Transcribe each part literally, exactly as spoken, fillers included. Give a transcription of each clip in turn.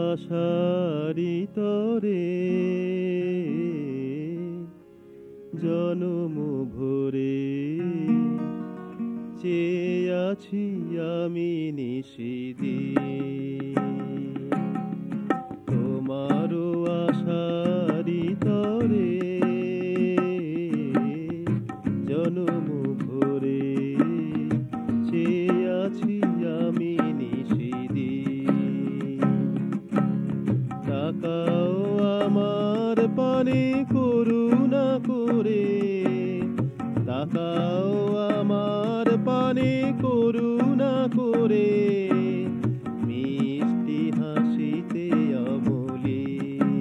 আশারি তরে জনম ভরে চেয়ে আছি আমি নিশিদিন তোমারও আশারি তরে জনম ভরে চেয়ে আছি আমি নিশিদিন তাকাও আমার পানে করুণা করে তাকাও আমার পানে করুণা করে মিষ্টি হাসিতে অমলিন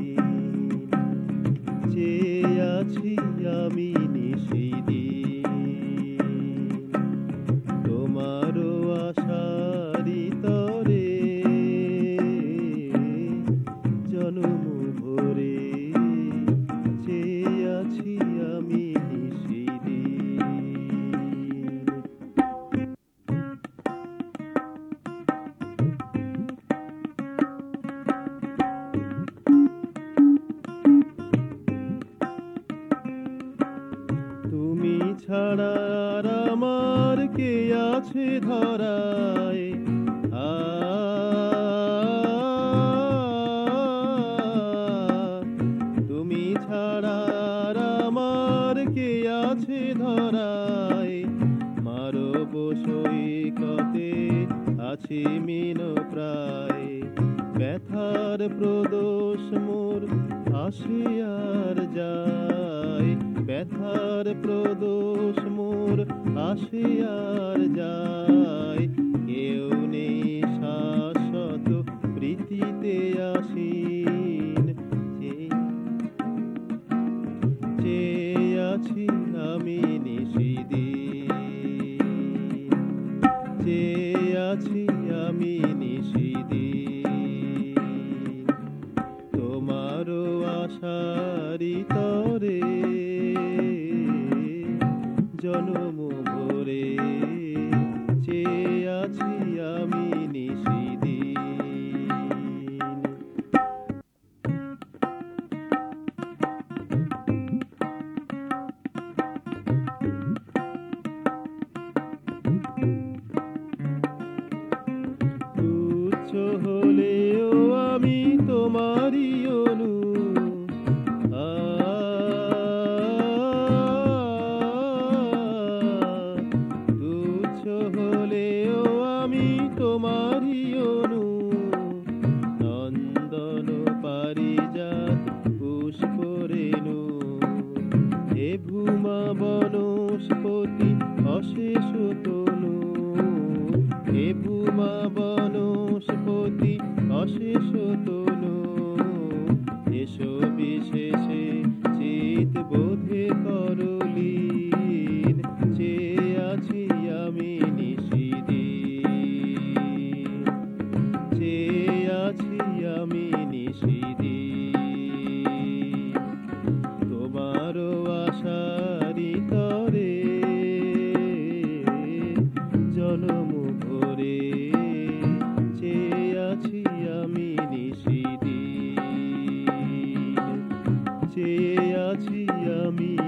চেয়ে আছি আমি নিশিদিন তোমারও আশারি তরে জনম ভরে চেয়ে আছি আমি তুমি ছাড়া আর আমার কে আছে ধরায় আ তুমি ছাড়া আর আমার কে আছে ধরায় মারব সৈকতে আছি মিন প্রায় ব্যথার প্রদোষ মোর আসে আর যায় ব্যথার প্রদোষ মোর আসে আর যায় কেউ নেই শাশ্বত প্রীতিতে আসীন চেয়ে আছি আমি নিশিদিন চেয়ে আছি আমি নিশিদিন তোমারও আশারি তরে জনম ভরে চেয়ে আছি আমি নিশিদিন তুচ্ছ হলেও আমি তোমারই অনু হলেও আমি তোমারই অনু নন্দন পারিজাত পুষ্প রেণু হে ভূমা বনস্পতি অশেষ তনু হে ভূমা বনস্পতি অশেষ তনু এসো বিশেষে চিত বোধে করলীন চেয়ে আছি আমি নিশিদিন চেয়ে আছি আমি নিশিদিন তোমারও আশারি তরে জনম ভরে চেয়ে আছি আমি নিশিদিন চেয়ে আছি আমি